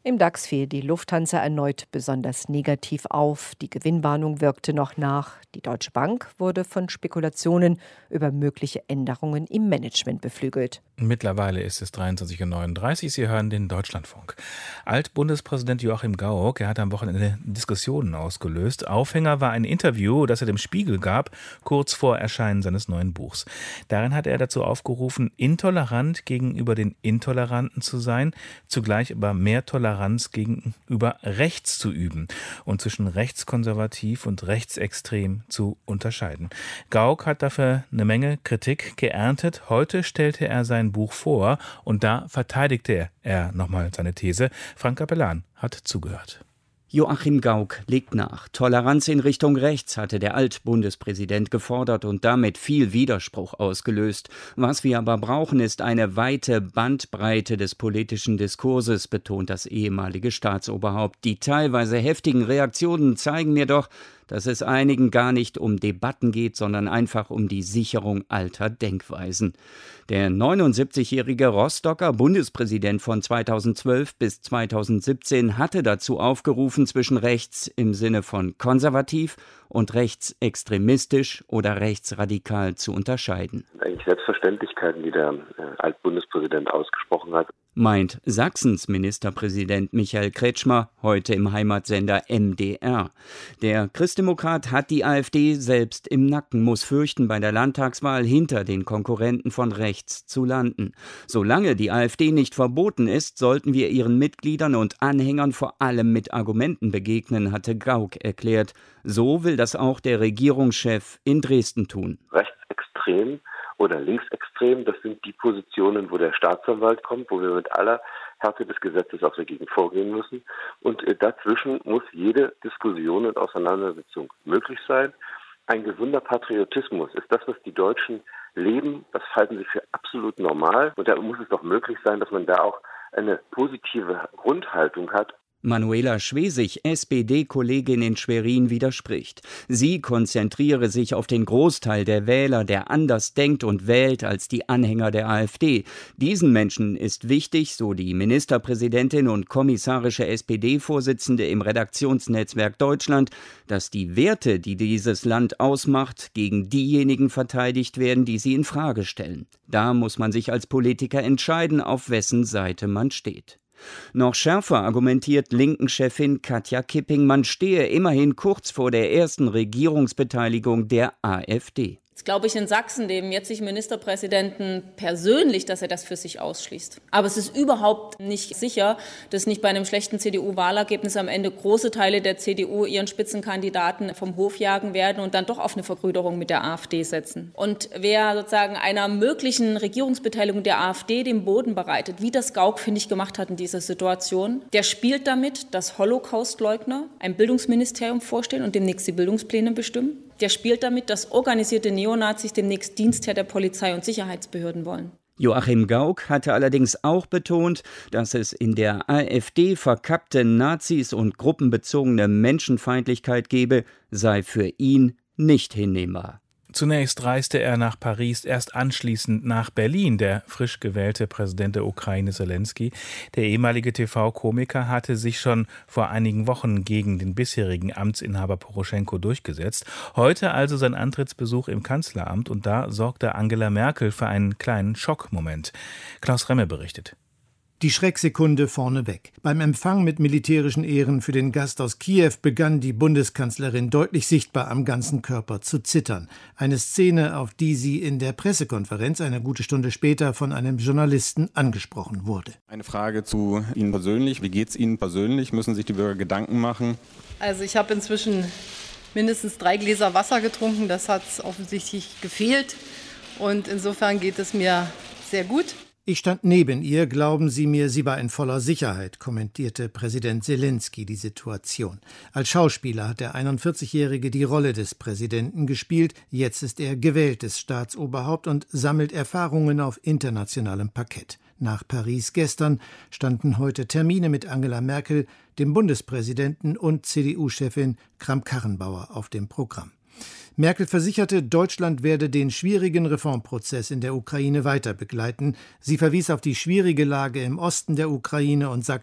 Im DAX fiel die Lufthansa erneut besonders negativ auf. Die Gewinnwarnung wirkte noch nach. Die Deutsche Bank wurde von Spekulationen über mögliche Änderungen im Management beflügelt. Mittlerweile ist es dreiundzwanzig Uhr neununddreißig. Sie hören den Deutschlandfunk. Altbundespräsident Joachim Gauck, er hat am Wochenende Diskussionen ausgelöst. Aufhänger war ein Interview, das er dem Spiegel gab, kurz vor Erscheinen seines neuen Buchs. Darin hat er dazu aufgerufen, intolerant gegenüber den Intoleranten zu sein, zugleich aber mehr Toleranz gegenüber rechts zu üben und zwischen rechtskonservativ und rechtsextrem zu unterscheiden. Gauck hat dafür eine Menge Kritik geerntet. Heute stellte er sein Buch vor und da verteidigte er nochmal seine These. Frank Capellan hat zugehört. Joachim Gauck legt nach. Toleranz in Richtung rechts hatte der Altbundespräsident gefordert und damit viel Widerspruch ausgelöst. Was wir aber brauchen, ist eine weite Bandbreite des politischen Diskurses, betont das ehemalige Staatsoberhaupt. Die teilweise heftigen Reaktionen zeigen mir doch, dass es einigen gar nicht um Debatten geht, sondern einfach um die Sicherung alter Denkweisen. Der neunundsiebzigjährige Rostocker Bundespräsident von zweitausendzwölf bis zweitausendsiebzehn hatte dazu aufgerufen, zwischen rechts im Sinne von konservativ und rechtsextremistisch oder rechtsradikal zu unterscheiden. Eigentlich Selbstverständlichkeiten, die der Altbundespräsident ausgesprochen hat. Meint Sachsens Ministerpräsident Michael Kretschmer heute im Heimatsender M D R. Der Christdemokrat hat die AfD selbst im Nacken, muss fürchten, bei der Landtagswahl hinter den Konkurrenten von rechts zu landen. Solange die AfD nicht verboten ist, sollten wir ihren Mitgliedern und Anhängern vor allem mit Argumenten begegnen, hatte Gauck erklärt. So will das auch der Regierungschef in Dresden tun. Rechtsextrem oder linksextrem, das sind die Positionen, wo der Staatsanwalt kommt, wo wir mit aller Härte des Gesetzes auch dagegen vorgehen müssen. Und dazwischen muss jede Diskussion und Auseinandersetzung möglich sein. Ein gesunder Patriotismus ist das, was die Deutschen leben. Das halten sie für absolut normal. Und da muss es doch möglich sein, dass man da auch eine positive Grundhaltung hat. Manuela Schwesig, S P D-Kollegin in Schwerin, widerspricht. Sie konzentriere sich auf den Großteil der Wähler, der anders denkt und wählt als die Anhänger der AfD. Diesen Menschen ist wichtig, so die Ministerpräsidentin und kommissarische S P D-Vorsitzende im Redaktionsnetzwerk Deutschland, dass die Werte, die dieses Land ausmacht, gegen diejenigen verteidigt werden, die sie in Frage stellen. Da muss man sich als Politiker entscheiden, auf wessen Seite man steht. Noch schärfer argumentiert Linken-Chefin Katja Kipping, man stehe immerhin kurz vor der ersten Regierungsbeteiligung der AfD. Jetzt glaube ich in Sachsen, dem jetzigen Ministerpräsidenten persönlich, dass er das für sich ausschließt. Aber es ist überhaupt nicht sicher, dass nicht bei einem schlechten C D U-Wahlergebnis am Ende große Teile der C D U ihren Spitzenkandidaten vom Hof jagen werden und dann doch auf eine Verbrüderung mit der AfD setzen. Und wer sozusagen einer möglichen Regierungsbeteiligung der AfD den Boden bereitet, wie das Gauck, finde ich, gemacht hat in dieser Situation, der spielt damit, dass Holocaustleugner ein Bildungsministerium vorstehen und demnächst die Bildungspläne bestimmen. Der spielt damit, dass organisierte Neonazis demnächst Dienstherr der Polizei und Sicherheitsbehörden wollen. Joachim Gauck hatte allerdings auch betont, dass es in der AfD verkappte Nazis und gruppenbezogene Menschenfeindlichkeit gebe, sei für ihn nicht hinnehmbar. Zunächst reiste er nach Paris, erst anschließend nach Berlin. Der frisch gewählte Präsident der Ukraine, Selenskyj, der ehemalige T V-Komiker, hatte sich schon vor einigen Wochen gegen den bisherigen Amtsinhaber Poroschenko durchgesetzt. Heute also sein Antrittsbesuch im Kanzleramt und da sorgte Angela Merkel für einen kleinen Schockmoment. Klaus Remme berichtet. Die Schrecksekunde vorneweg. Beim Empfang mit militärischen Ehren für den Gast aus Kiew begann die Bundeskanzlerin deutlich sichtbar am ganzen Körper zu zittern. Eine Szene, auf die sie in der Pressekonferenz eine gute Stunde später von einem Journalisten angesprochen wurde. Eine Frage zu Ihnen persönlich. Wie geht es Ihnen persönlich? Müssen sich die Bürger Gedanken machen? Also ich habe inzwischen mindestens drei Gläser Wasser getrunken. Das hat offensichtlich gefehlt. Und insofern geht es mir sehr gut. Ich stand neben ihr, glauben Sie mir, sie war in voller Sicherheit, kommentierte Präsident Selenskyj die Situation. Als Schauspieler hat der einundvierzigjährige die Rolle des Präsidenten gespielt, jetzt ist er gewähltes Staatsoberhaupt und sammelt Erfahrungen auf internationalem Parkett. Nach Paris gestern standen heute Termine mit Angela Merkel, dem Bundespräsidenten und C D U-Chefin Kramp-Karrenbauer auf dem Programm. Merkel versicherte, Deutschland werde den schwierigen Reformprozess in der Ukraine weiter begleiten. Sie verwies auf die schwierige Lage im Osten der Ukraine und sagte,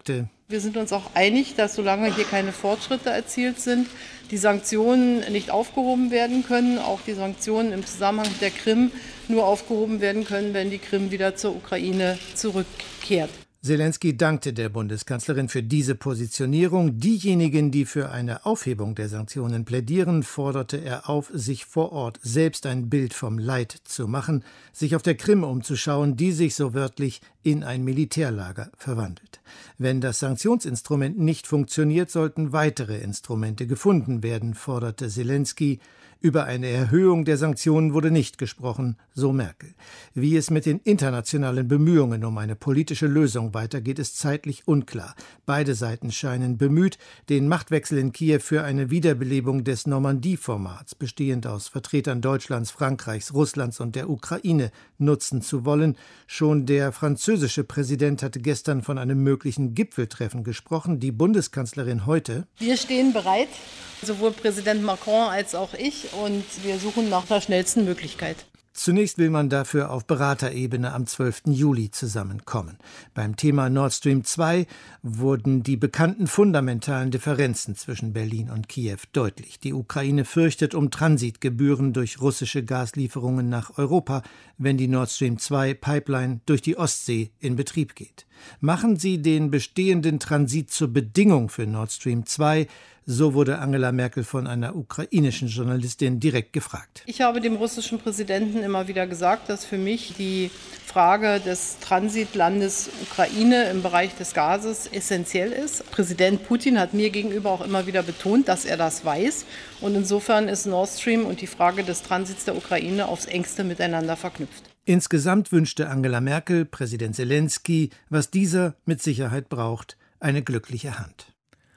Wir sind uns auch einig, dass solange hier keine Fortschritte erzielt sind, die Sanktionen nicht aufgehoben werden können. Auch die Sanktionen im Zusammenhang mit der Krim nur aufgehoben werden können, wenn die Krim wieder zur Ukraine zurückkehrt. Selenskyj dankte der Bundeskanzlerin für diese Positionierung. Diejenigen, die für eine Aufhebung der Sanktionen plädieren, forderte er auf, sich vor Ort selbst ein Bild vom Leid zu machen, sich auf der Krim umzuschauen, die sich so wörtlich in ein Militärlager verwandelt. Wenn das Sanktionsinstrument nicht funktioniert, sollten weitere Instrumente gefunden werden, forderte Selenskyj. Über eine Erhöhung der Sanktionen wurde nicht gesprochen, so Merkel. Wie es mit den internationalen Bemühungen um eine politische Lösung weitergeht, ist zeitlich unklar. Beide Seiten scheinen bemüht, den Machtwechsel in Kiew für eine Wiederbelebung des Normandie-Formats, bestehend aus Vertretern Deutschlands, Frankreichs, Russlands und der Ukraine, nutzen zu wollen. Schon der französische Präsident hatte gestern von einem möglichen Gipfeltreffen gesprochen. Die Bundeskanzlerin heute: Wir stehen bereit, sowohl Präsident Macron als auch ich, und wir suchen nach der schnellsten Möglichkeit. Zunächst will man dafür auf Beraterebene am zwölften Juli zusammenkommen. Beim Thema Nord Stream zwei wurden die bekannten fundamentalen Differenzen zwischen Berlin und Kiew deutlich. Die Ukraine fürchtet um Transitgebühren durch russische Gaslieferungen nach Europa, wenn die Nord Stream zwei Pipeline durch die Ostsee in Betrieb geht. Machen Sie den bestehenden Transit zur Bedingung für Nord Stream zwei, so wurde Angela Merkel von einer ukrainischen Journalistin direkt gefragt. Ich habe dem russischen Präsidenten immer wieder gesagt, dass für mich die Frage des Transitlandes Ukraine im Bereich des Gases essentiell ist. Präsident Putin hat mir gegenüber auch immer wieder betont, dass er das weiß. Und insofern ist Nord Stream und die Frage des Transits der Ukraine aufs Engste miteinander verknüpft. Insgesamt wünschte Angela Merkel Präsident Selenskyj, was dieser mit Sicherheit braucht, eine glückliche Hand.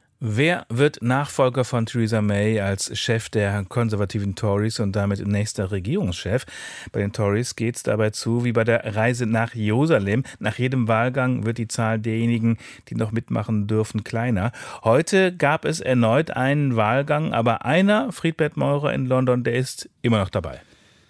Wer wird Nachfolger von Theresa May als Chef der konservativen Tories und damit nächster Regierungschef? Bei den Tories geht es dabei zu wie bei der Reise nach Jerusalem. Nach jedem Wahlgang wird die Zahl derjenigen, die noch mitmachen dürfen, kleiner. Heute gab es erneut einen Wahlgang, aber einer, Friedbert Meurer in London, der ist immer noch dabei.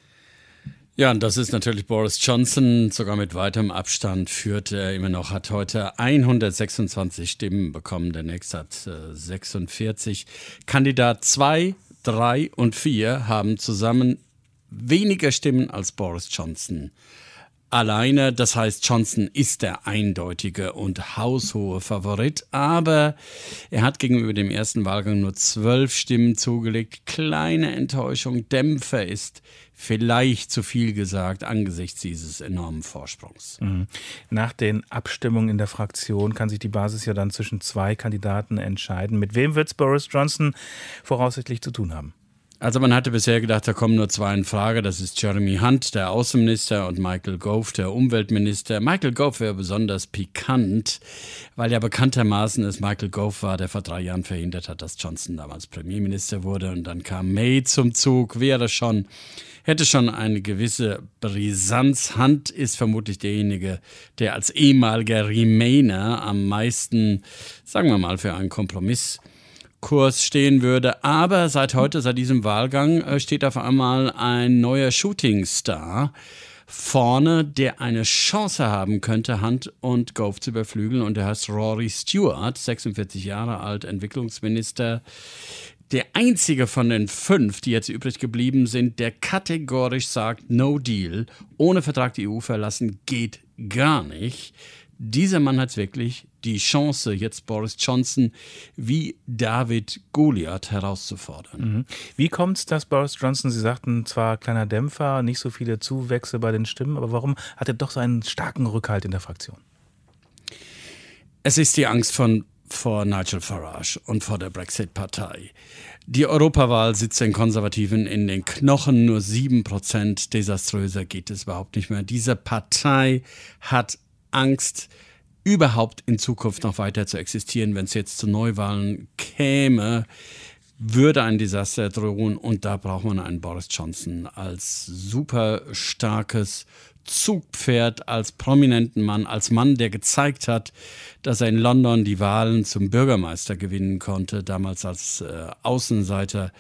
Ja, und das ist natürlich Boris Johnson. Sogar mit weitem Abstand führt er immer noch, hat heute hundertsechsundzwanzig Stimmen bekommen. Der nächste hat äh, sechsundvierzig. Kandidat zwei, drei und vier haben zusammen weniger Stimmen als Boris Johnson alleine. Das heißt, Johnson ist der eindeutige und haushohe Favorit, aber er hat gegenüber dem ersten Wahlgang nur zwölf Stimmen zugelegt. Kleine Enttäuschung, Dämpfer ist vielleicht zu viel gesagt angesichts dieses enormen Vorsprungs. Mhm. Nach den Abstimmungen in der Fraktion kann sich die Basis ja dann zwischen zwei Kandidaten entscheiden. Mit wem wird es Boris Johnson voraussichtlich zu tun haben? Also man hatte bisher gedacht, da kommen nur zwei in Frage. Das ist Jeremy Hunt, der Außenminister, und Michael Gove, der Umweltminister. Michael Gove wäre besonders pikant, weil ja bekanntermaßen es Michael Gove war, der vor drei Jahren verhindert hat, dass Johnson damals Premierminister wurde. Und dann kam May zum Zug, wäre schon, hätte schon eine gewisse Brisanz. Hunt ist vermutlich derjenige, der als ehemaliger Remainer am meisten, sagen wir mal, für einen Kompromiss Kurs stehen würde. Aber seit heute, seit diesem Wahlgang, steht auf einmal ein neuer Shootingstar vorne, der eine Chance haben könnte, Hunt und Gove zu überflügeln. Und der heißt Rory Stewart, sechsundvierzig Jahre alt, Entwicklungsminister. Der einzige von den fünf, die jetzt übrig geblieben sind, der kategorisch sagt, no deal, ohne Vertrag die E U verlassen, geht gar nicht. Dieser Mann hat wirklich die Chance, jetzt Boris Johnson wie David Goliath herauszufordern. Mhm. Wie kommt es, dass Boris Johnson, Sie sagten zwar kleiner Dämpfer, nicht so viele Zuwächse bei den Stimmen, aber warum hat er doch so einen starken Rückhalt in der Fraktion? Es ist die Angst von, vor Nigel Farage und vor der Brexit-Partei. Die Europawahl sitzt den Konservativen in den Knochen, nur sieben Prozent. Desaströser geht es überhaupt nicht mehr. Diese Partei hat Angst, überhaupt in Zukunft noch weiter zu existieren. Wenn es jetzt zu Neuwahlen käme, würde ein Desaster drohen, und da braucht man einen Boris Johnson als super starkes Zugpferd, als prominenten Mann, als Mann, der gezeigt hat, dass er in London die Wahlen zum Bürgermeister gewinnen konnte, damals als äh, Außenseiter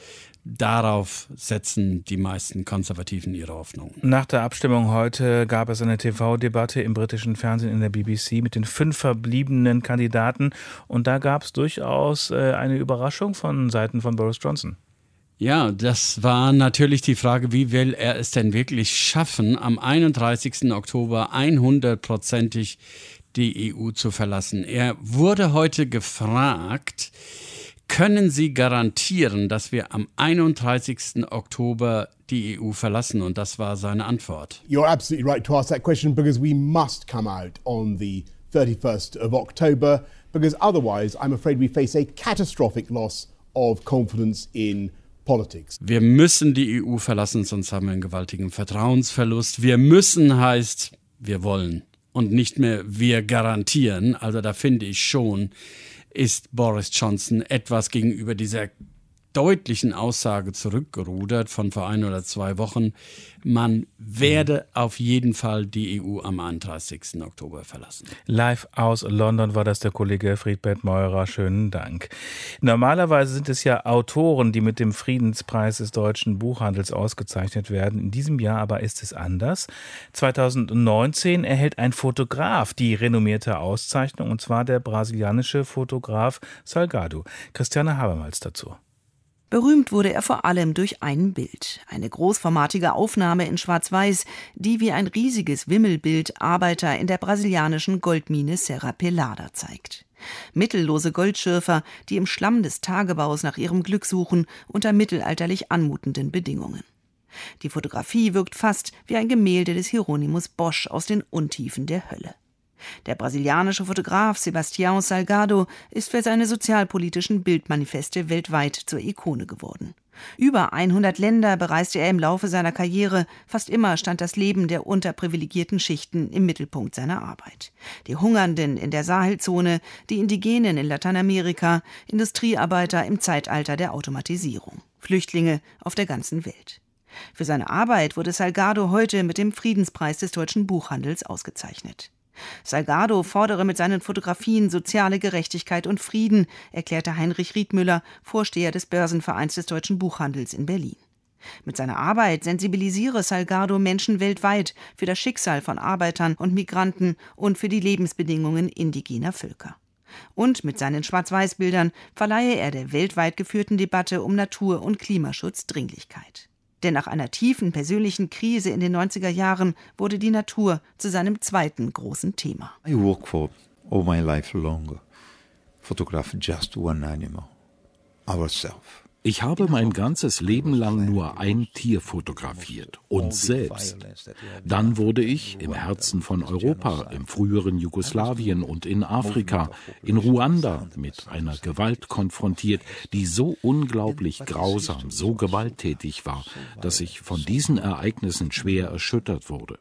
darauf setzen die meisten Konservativen ihre Hoffnung. Nach der Abstimmung heute gab es eine T V-Debatte im britischen Fernsehen in der B B C mit den fünf verbliebenen Kandidaten. Und da gab es durchaus äh, eine Überraschung von Seiten von Boris Johnson. Ja, das war natürlich die Frage, wie will er es denn wirklich schaffen, am einunddreißigsten Oktober hundertprozentig die E U zu verlassen. Er wurde heute gefragt, können Sie garantieren, dass wir am einunddreißigsten Oktober die E U verlassen? Und das war seine Antwort. You're absolutely right to ask that question because we must come out on the thirty-first of October because otherwise I'm afraid we face a catastrophic loss of confidence in politics. Wir müssen die E U verlassen, sonst haben wir einen gewaltigen Vertrauensverlust. Wir müssen heißt, wir wollen und nicht mehr wir garantieren. Also da finde ich schon, ist Boris Johnson etwas gegenüber dieser deutlichen Aussage zurückgerudert von vor ein oder zwei Wochen. Man werde auf jeden Fall die E U am einunddreißigsten Oktober verlassen. Live aus London war das der Kollege Friedbert Meurer. Schönen Dank. Normalerweise sind es ja Autoren, die mit dem Friedenspreis des deutschen Buchhandels ausgezeichnet werden. In diesem Jahr aber ist es anders. zweitausendneunzehn erhält ein Fotograf die renommierte Auszeichnung, und zwar der brasilianische Fotograf Salgado. Christiane Habermals dazu. Berühmt wurde er vor allem durch ein Bild. Eine großformatige Aufnahme in Schwarz-Weiß, die wie ein riesiges Wimmelbild Arbeiter in der brasilianischen Goldmine Serra Pelada zeigt. Mittellose Goldschürfer, die im Schlamm des Tagebaus nach ihrem Glück suchen, unter mittelalterlich anmutenden Bedingungen. Die Fotografie wirkt fast wie ein Gemälde des Hieronymus Bosch aus den Untiefen der Hölle. Der brasilianische Fotograf Sebastião Salgado ist für seine sozialpolitischen Bildmanifeste weltweit zur Ikone geworden. Über hundert Länder bereiste er im Laufe seiner Karriere, fast immer stand das Leben der unterprivilegierten Schichten im Mittelpunkt seiner Arbeit. Die Hungernden in der Sahelzone, die Indigenen in Lateinamerika, Industriearbeiter im Zeitalter der Automatisierung, Flüchtlinge auf der ganzen Welt. Für seine Arbeit wurde Salgado heute mit dem Friedenspreis des deutschen Buchhandels ausgezeichnet. Salgado fordere mit seinen Fotografien soziale Gerechtigkeit und Frieden, erklärte Heinrich Riedmüller, Vorsteher des Börsenvereins des deutschen Buchhandels in Berlin. Mit seiner Arbeit sensibilisiere Salgado Menschen weltweit für das Schicksal von Arbeitern und Migranten und für die Lebensbedingungen indigener Völker. Und mit seinen Schwarz-Weiß-Bildern verleihe er der weltweit geführten Debatte um Natur- und Klimaschutz Dringlichkeit. Denn nach einer tiefen persönlichen Krise in den neunziger Jahren wurde die Natur zu seinem zweiten großen Thema. I work for all my life long. Photograph just one animal, ourselves. Ich habe mein ganzes Leben lang nur ein Tier fotografiert, uns selbst. Dann wurde ich im Herzen von Europa, im früheren Jugoslawien und in Afrika, in Ruanda mit einer Gewalt konfrontiert, die so unglaublich grausam, so gewalttätig war, dass ich von diesen Ereignissen schwer erschüttert wurde.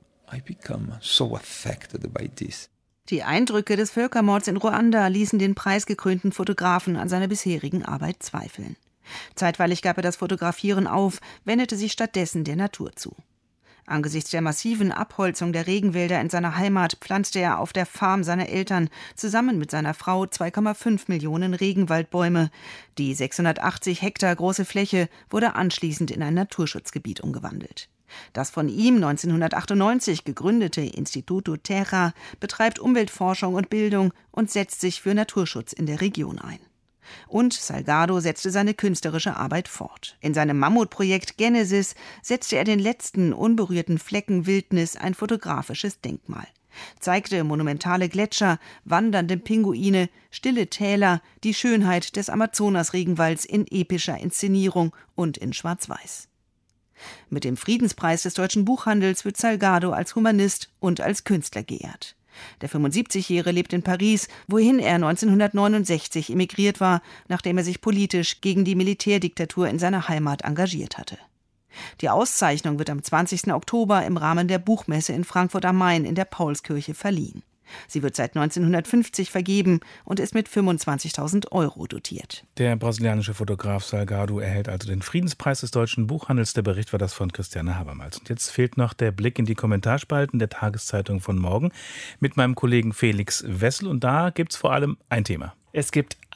Die Eindrücke des Völkermords in Ruanda ließen den preisgekrönten Fotografen an seiner bisherigen Arbeit zweifeln. Zeitweilig gab er das Fotografieren auf, wendete sich stattdessen der Natur zu. Angesichts der massiven Abholzung der Regenwälder in seiner Heimat pflanzte er auf der Farm seiner Eltern zusammen mit seiner Frau zwei Komma fünf Millionen Regenwaldbäume. Die sechshundertachtzig Hektar große Fläche wurde anschließend in ein Naturschutzgebiet umgewandelt. Das von ihm neunzehnhundertachtundneunzig gegründete Instituto Terra betreibt Umweltforschung und Bildung und setzt sich für Naturschutz in der Region ein. Und Salgado setzte seine künstlerische Arbeit fort. In seinem Mammutprojekt Genesis setzte er den letzten unberührten Flecken Wildnis ein fotografisches Denkmal, zeigte monumentale Gletscher, wandernde Pinguine, stille Täler, die Schönheit des Amazonas-Regenwalds in epischer Inszenierung und in Schwarz-Weiß. Mit dem Friedenspreis des deutschen Buchhandels wird Salgado als Humanist und als Künstler geehrt. Der fünfundsiebzigjährige lebt in Paris, wohin er neunzehnhundertneunundsechzig emigriert war, nachdem er sich politisch gegen die Militärdiktatur in seiner Heimat engagiert hatte. Die Auszeichnung wird am zwanzigsten Oktober im Rahmen der Buchmesse in Frankfurt am Main in der Paulskirche verliehen. Sie wird seit neunzehnhundertfünfzig vergeben und ist mit fünfundzwanzigtausend Euro dotiert. Der brasilianische Fotograf Salgado erhält also den Friedenspreis des deutschen Buchhandels. Der Bericht war das von Christiane Habermals. Und jetzt fehlt noch der Blick in die Kommentarspalten der Tageszeitung von morgen mit meinem Kollegen Felix Wessel. Und da gibt es vor allem ein Thema. Es gibt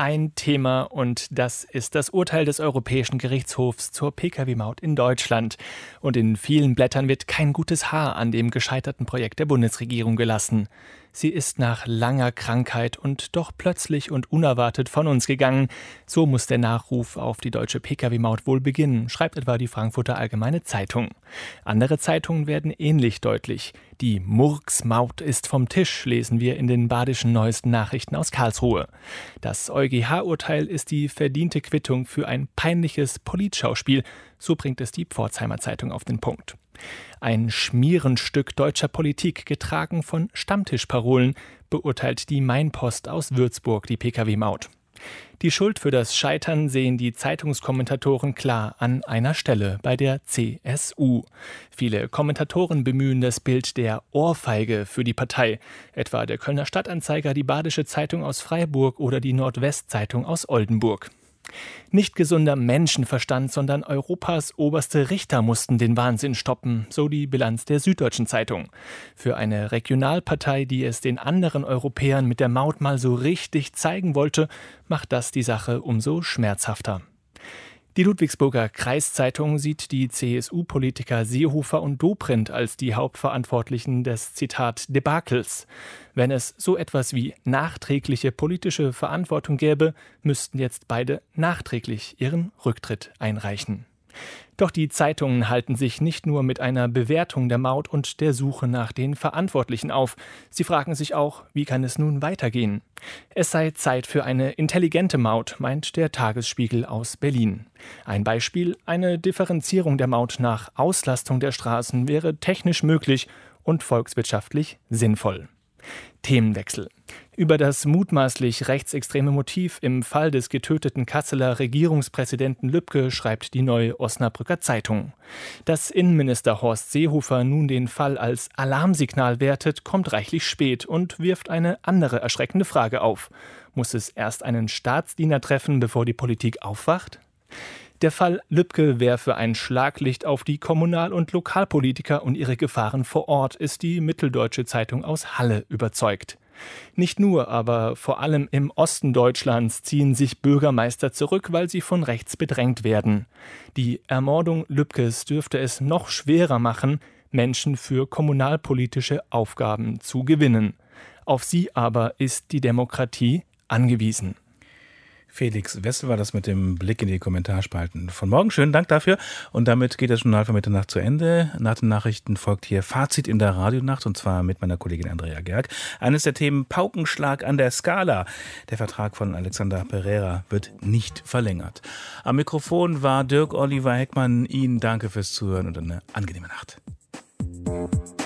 ein Thema und das ist das Urteil des Europäischen Gerichtshofs zur Pkw-Maut in Deutschland. Und in vielen Blättern wird kein gutes Haar an dem gescheiterten Projekt der Bundesregierung gelassen. Sie ist nach langer Krankheit und doch plötzlich und unerwartet von uns gegangen. So muss der Nachruf auf die deutsche Pkw-Maut wohl beginnen, schreibt etwa die Frankfurter Allgemeine Zeitung. Andere Zeitungen werden ähnlich deutlich. Die Murks-Maut ist vom Tisch, lesen wir in den badischen Neuesten Nachrichten aus Karlsruhe. Das EuGH-Urteil ist die verdiente Quittung für ein peinliches Politschauspiel, so bringt es die Pforzheimer Zeitung auf den Punkt. Ein Schmierenstück deutscher Politik, getragen von Stammtischparolen, beurteilt die Mainpost aus Würzburg die Pkw-Maut. Die Schuld für das Scheitern sehen die Zeitungskommentatoren klar an einer Stelle, bei der C S U. Viele Kommentatoren bemühen das Bild der Ohrfeige für die Partei, etwa der Kölner Stadtanzeiger, die Badische Zeitung aus Freiburg oder die Nordwestzeitung aus Oldenburg. Nicht gesunder Menschenverstand, sondern Europas oberste Richter mussten den Wahnsinn stoppen, so die Bilanz der Süddeutschen Zeitung. Für eine Regionalpartei, die es den anderen Europäern mit der Maut mal so richtig zeigen wollte, macht das die Sache umso schmerzhafter. Die Ludwigsburger Kreiszeitung sieht die C S U-Politiker Seehofer und Dobrindt als die Hauptverantwortlichen des, Zitat, Debakels. Wenn es so etwas wie nachträgliche politische Verantwortung gäbe, müssten jetzt beide nachträglich ihren Rücktritt einreichen. Doch die Zeitungen halten sich nicht nur mit einer Bewertung der Maut und der Suche nach den Verantwortlichen auf. Sie fragen sich auch, wie kann es nun weitergehen? Es sei Zeit für eine intelligente Maut, meint der Tagesspiegel aus Berlin. Ein Beispiel: Eine Differenzierung der Maut nach Auslastung der Straßen wäre technisch möglich und volkswirtschaftlich sinnvoll. Themenwechsel. Über das mutmaßlich rechtsextreme Motiv im Fall des getöteten Kasseler Regierungspräsidenten Lübke schreibt die Neue Osnabrücker Zeitung. Dass Innenminister Horst Seehofer nun den Fall als Alarmsignal wertet, kommt reichlich spät und wirft eine andere erschreckende Frage auf. Muss es erst einen Staatsdiener treffen, bevor die Politik aufwacht? Der Fall Lübke werfe ein Schlaglicht auf die Kommunal- und Lokalpolitiker und ihre Gefahren vor Ort, ist die Mitteldeutsche Zeitung aus Halle überzeugt. Nicht nur, aber vor allem im Osten Deutschlands ziehen sich Bürgermeister zurück, weil sie von rechts bedrängt werden. Die Ermordung Lübkes dürfte es noch schwerer machen, Menschen für kommunalpolitische Aufgaben zu gewinnen. Auf sie aber ist die Demokratie angewiesen. Felix Wessel war das mit dem Blick in die Kommentarspalten von morgen. Schönen Dank dafür. Und damit geht das Journal von Mitternacht zu Ende. Nach den Nachrichten folgt hier Fazit in der Radionacht, und zwar mit meiner Kollegin Andrea Gerg. Eines der Themen: Paukenschlag an der Skala. Der Vertrag von Alexander Pereira wird nicht verlängert. Am Mikrofon war Dirk Oliver Heckmann. Ihnen danke fürs Zuhören und eine angenehme Nacht.